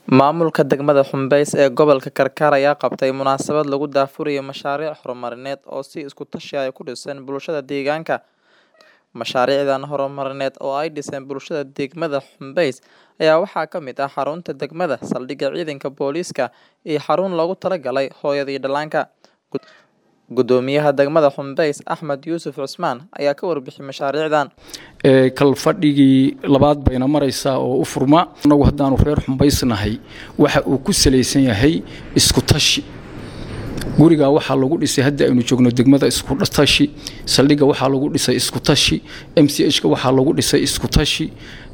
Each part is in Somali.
Maamulka degmada Xunbays ee gobolka Karkar ayaa qabtay munaasabad lagu daafurayo mashaariic horumarineed oo si isku tashi ah ku dhisan bulshada deegaanka. Mashaariicdan horumarineed oo ay dhiseen bulshada degmada Xunbays ayaa waxaa ka mid ah xarunta degmada, saldhigga ciidanka booliiska, iyo xarun loogu talagalay hooyada iyo dhallaanka. Gudoomiyaha degmada Xunbays Axmed Yuusuf Cusmaan ayaa ka warbixiyay mashaariicdan. kal fadhigii labaad bayna maraysaa oo u furma anagu haddaanu reer Xunbaysnahay waxa uu ku salaysan yahay isku tashi. guriga waxaa lagu dhisay hadda aynu joogno degmada isku tashi, saldhigga waxaa lagu dhisay isku tashi, MCH-ka waxaa lagu dhisay isku tashi,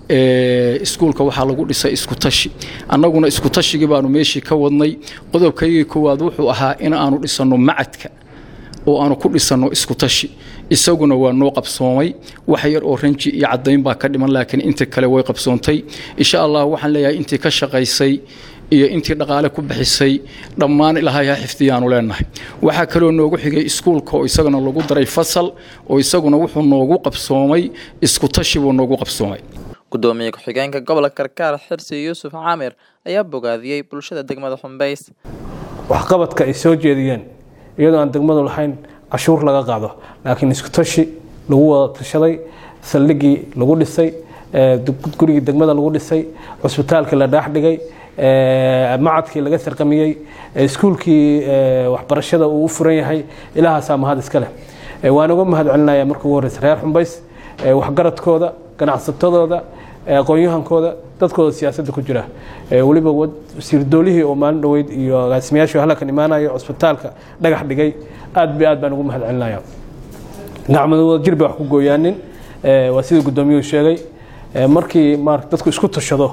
iskuulka waxaa lagu dhisay isku tashi. annaguna isku tashigii baanu meeshii ka wadnay. qodobkaygii koowaad wuxuu ahaa in aanu dhisano macadka oo aanu ku dhisano isku tashi. isaguna waa noo qabsoomay. wax yar oo ranji iyo cadayn baa ka dhiman, laakiin inta kale way qabsoontay. insha Allah waxaan leeyahay intii ka shaqaysay iyo intii dhaqaale ku bixisay dhammaan Ilaahay ha xifdiyaanu leenahay. waxa kale oo noogu xigay iskuulka oo isaguna lagu daray fasal oo isaguna wuxuu noogu qabsoomay isku tashi buu noogu qabsoomay. Gudoomiye ku-xigeenka gobolka Karkar Xirsi Yuusuf Caamir ayaa bogaadiyay bulshada degmada Xunbays. waxqabadka ay soo jeediyeen iyadoo aan degmadu lahayn cashuur laga qaado, laakiin isku tashi lagu wada tashaday, saldhiggii lagu dhisay, gurigii degmada lagu dhisay, cusbitaalkii la dhaax dhigay, macadkii laga sarqamiyay, iskuulkii waxbarashada uu u furan yahay. ilaahaasaa mahad iska leh. waan uga mahad celinayaa markii ugu horreysay reer Xunbays, waxgaradkooda, ganacsatadooda, aqoon-yahankooda, dadkooda siyaasadda ku jira. waliba wasiir doolihii oo maalin dhaweyd iyo agaasimayaashii halkan imaanaya cusbitaalka dhagax dhigay, aad baan ugu mahad celinayaa. gacmadooda jir bay wax ku gooyaanin, waa sida gudoomiyuhu sheegay. markii dadku isku tashado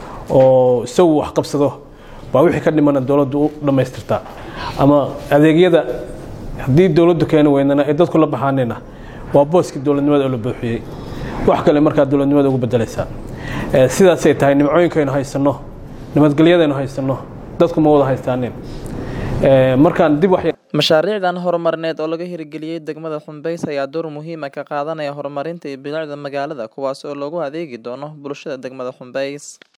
oo isagu wax qabsado baa wixii ka dhiman dawladdu u dhamaystirtaa. ama adeegyada haddii dawladdu keeni weynana ay dadku la baxaanina waa booskii dawladnimada oo la buuxiyey. wax kale markaa dawladnimada ugu bedelaysaa. sidaasay tahay nimcooyinkaynu haysano, nabadgelyadaynu haysano, dadku ma wada haystaanin. markaan dib wax mashaariicdan horumarineed oo laga hirgeliyay degmada Xunbays ayaa door muhiim ah ka qaadanaya horumarinta iyo bilicda magaalada, kuwaas oo loogu adeegi doono bulshada degmada Xunbays.